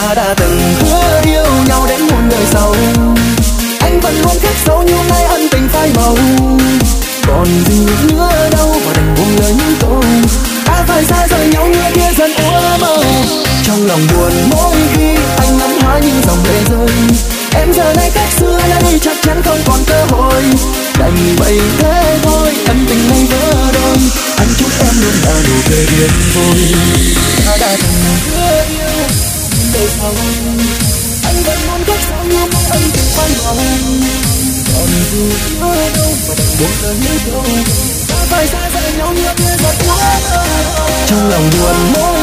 ta đã từng hứa yêu nhau đến muôn đời sau, anh vẫn luôn khắc sâu như nay ân tình phai màu. Còn gì nữa đâu mà đành buông lời những câu ta phải xa rời nhau như kia dần úa màu. Trong lòng buồn mỗi khi anh ngắm hoa những dòng lệ rơi, em giờ này cách xưa nay chắc chắn không còn cơ hội. Đành vậy thế thôi, ân tình này vỡ đôi, anh chúc em luôn là nụ cười điên vội. Ta đã từng hứa yêu đời sau, anh vẫn muốn cách sao như ân tình phai màu. Còn dù nữa đâu mà đành buông lời những câu ta phải xa rời nhau như kia giọt úa màu. Trong lòng buồn mỗi